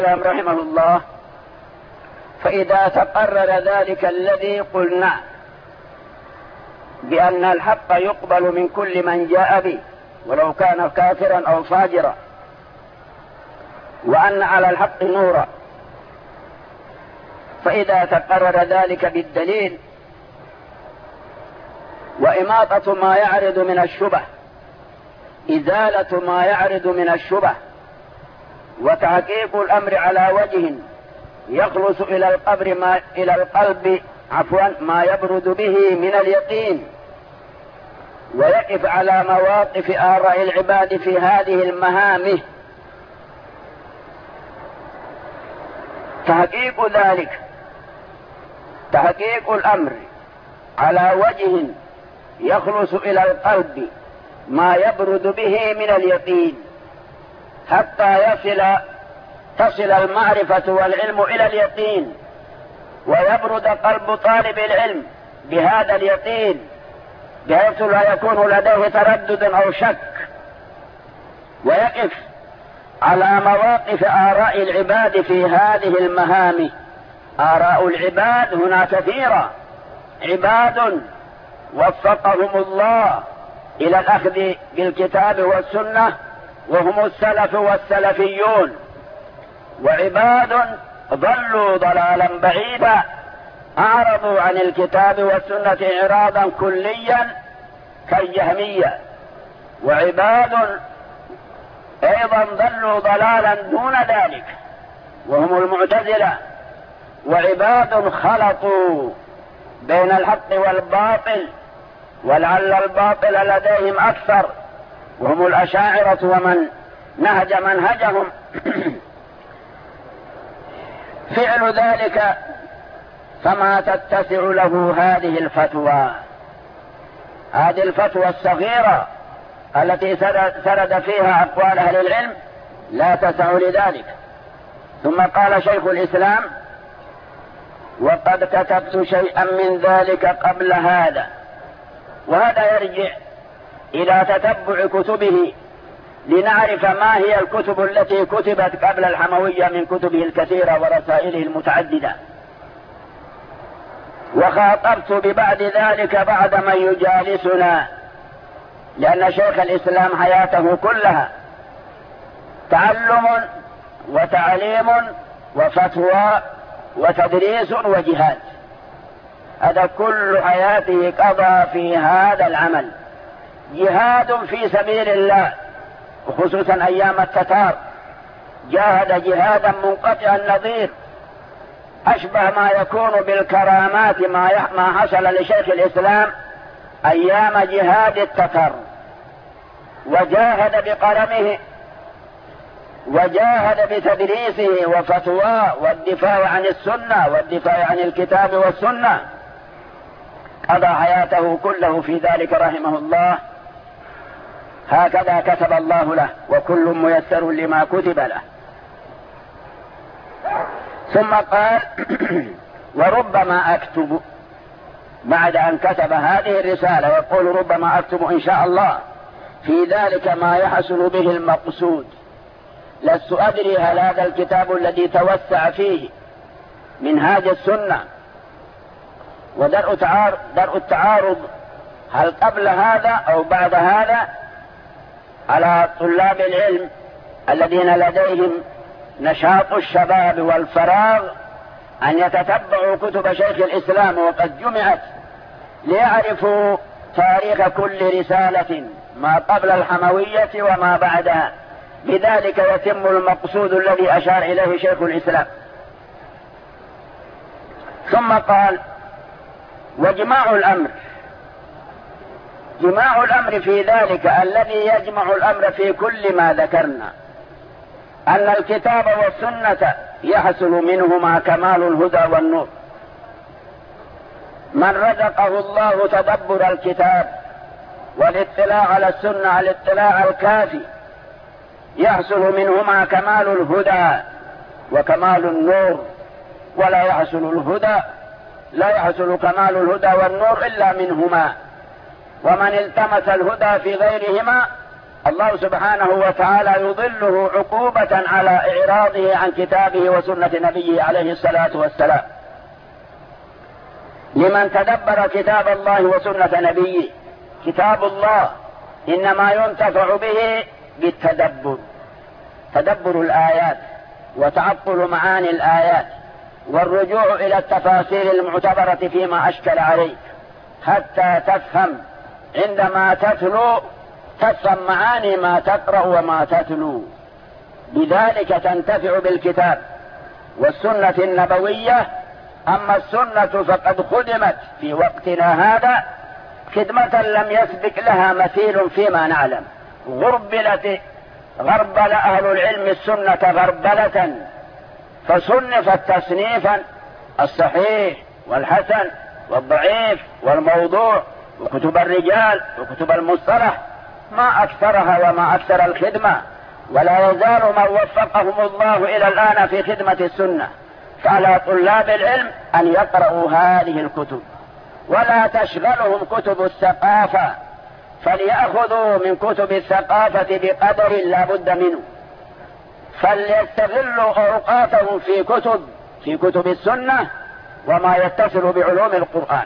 رحمه الله: فإذا تقرر ذلك الذي قلنا بأن الحق يقبل من كل من جاء به ولو كان كافرا أو فاجرا، وأن على الحق نورا، فإذا تقرر ذلك بالدليل وإماطة ما يعرض من الشبه، إزالة ما يعرض من الشبه، وتحقيق الأمر على وجه يخلص إلى القلب ما يبرد به من اليقين، ويقف على مواقف آراء العباد في هذه المهام. تحقيق ذلك، تحقيق الأمر على وجه يخلص إلى القلب ما يبرد به من اليقين، حتى تصل المعرفة والعلم إلى اليقين، ويبرد قلب طالب العلم بهذا اليقين بحيث لا يكون لديه تردد أو شك، ويقف على مواقف آراء العباد في هذه المهام. آراء العباد هنا كثيرة، عباد وفقهم الله إلى الأخذ بالكتاب والسنة وهم السلف والسلفيون، وعباد ضلوا ضلالا بعيدا أعرضوا عن الكتاب والسنة إعراضا كليا كالجهمية، وعباد أيضا ضلوا ضلالا دون ذلك وهم المعتزلة، وعباد خلطوا بين الحق والباطل ولعل الباطل لديهم أكثر وهم الأشاعرة ومن نهج منهجهم. فعل ذلك فما تتسع له هذه الفتوى، هذه الفتوى الصغيرة التي سرد فيها أقوال أهل العلم لا تسع لذلك. ثم قال شيخ الإسلام: وقد كتبت شيئا من ذلك قبل هذا. وهذا يرجع إلى تتبع كتبه لنعرف ما هي الكتب التي كتبت قبل الحموية من كتبه الكثيرة ورسائله المتعددة. وخاطبت ببعد ذلك بعد من يجالسنا، لأن شيخ الإسلام حياته كلها تعلم وتعليم وفتوى وتدريس وجهاد، هذا كل حياته قضى في هذا العمل. جهاد في سبيل الله، وخصوصا أيام التتار جاهد جهادا منقطع النظير، أشبه ما يكون بالكرامات ما حصل لشيخ الإسلام أيام جهاد التتار، وجاهد بقلمه وجاهد بتدريسه وفتواه والدفاع عن السنة والدفاع عن الكتاب والسنة، قضى حياته كله في ذلك رحمه الله. هكذا كتب الله له، وكل ميسر لما كتب له. ثم قال: وربما أكتب، بعد أن كتب هذه الرسالة يقول: ربما أكتب إن شاء الله في ذلك ما يحصل به المقصود. لست أدري هل هذا الكتاب الذي توسع فيه منهاج السنة ودرء التعارض هل قبل هذا أو بعد هذا، على طلاب العلم الذين لديهم نشاط الشباب والفراغ أن يتتبعوا كتب شيخ الإسلام وقد جمعت ليعرفوا تاريخ كل رسالة ما قبل الحموية وما بعدها، بذلك يتم المقصود الذي أشار إليه شيخ الإسلام. ثم قال: وجماع الأمر، جماع الأمر في ذلك الذي يجمع الأمر في كل ما ذكرنا أن الكتاب والسنة يحصل منهما كمال الهدى والنور. من رزقه الله تدبر الكتاب والاطلاع على السنة الاطلاع الكافي يحصل منهما كمال الهدى وكمال النور، ولا يحصل كمال الهدى والنور إلا منهما. ومن التمس الهدى في غيرهما الله سبحانه وتعالى يضله عقوبة على إعراضه عن كتابه وسنة نبيه عليه الصلاة والسلام. لمن تدبر كتاب الله وسنة نبيه. كتاب الله إنما ينتفع به بالتدبر، تدبر الآيات وتعقل معاني الآيات والرجوع إلى التفاسير المعتبرة فيما أشكل عليك حتى تفهم عندما تفهم معاني ما تقرأ وما تتلو، بذلك تنتفع بالكتاب والسنة النبوية. أما السنة فقد خدمت في وقتنا هذا خدمة لم يسبق لها مثيل فيما نعلم. غربل أهل العلم السنة غربلة، فصنفت تصنيفا الصحيح والحسن والضعيف والموضوع وكتب الرجال وكتب المصطلح، ما أكثرها وما أكثر الخدمة. ولا يزال من وفقهم الله إلى الآن في خدمة السنة. فعلى طلاب العلم أن يقرأوا هذه الكتب ولا تشغلهم كتب الثقافة، فليأخذوا من كتب الثقافة بقدر لا بد منه، فليستغلوا أوقاتهم في كتب السنة وما يتصل بعلوم القرآن.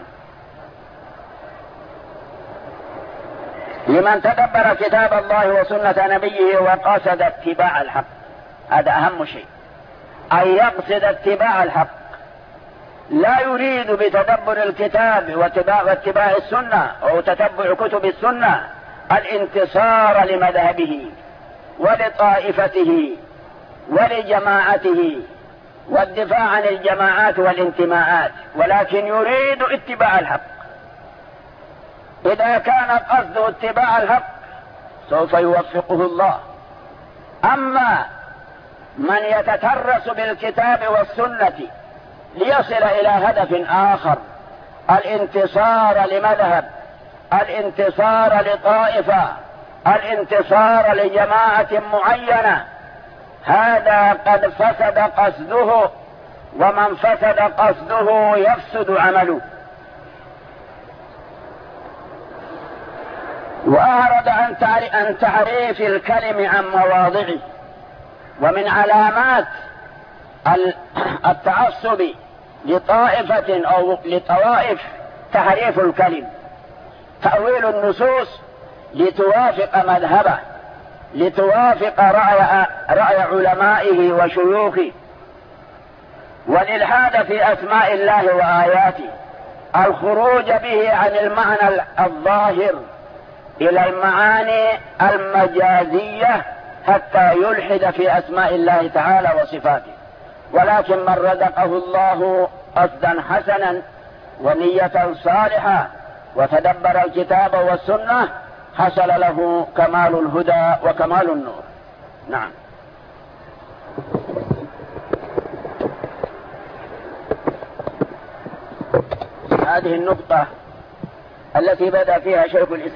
لمن تدبر كتاب الله وسنة نبيه وقصد اتباع الحق، هذا أهم شيء، أن يقصد اتباع الحق، لا يريد بتدبر الكتاب واتباع السنة أو تتبع كتب السنة الانتصار لمذهبه ولطائفته ولجماعته والدفاع عن الجماعات والانتماءات، ولكن يريد اتباع الحق. إذا كان قصده اتباع الحق سوف يوفقه الله. أما من يتترس بالكتاب والسنة ليصل إلى هدف آخر، الانتصار لمذهب، الانتصار لطائفة، الانتصار لجماعة معينة، هذا قد فسد قصده، ومن فسد قصده يفسد عمله. وأعرض عن تعريف الكلم عن مواضعه. ومن علامات التعصب لطائفة أو لطوائف تحريف الكلم، تأويل النصوص لتوافق مذهبه، لتوافق رأي علمائه وشيوخه، والإلحاد في أسماء الله وآياته، الخروج به عن المعنى الظاهر إلى المعاني المجازية حتى يلحد في أسماء الله تعالى وصفاته. ولكن من رزقه الله قصدا حسنا ونية صالحة وتدبر الكتاب والسنة حصل له كمال الهدى وكمال النور. نعم. هذه النقطة التي بدأ فيها شيخ الإسلام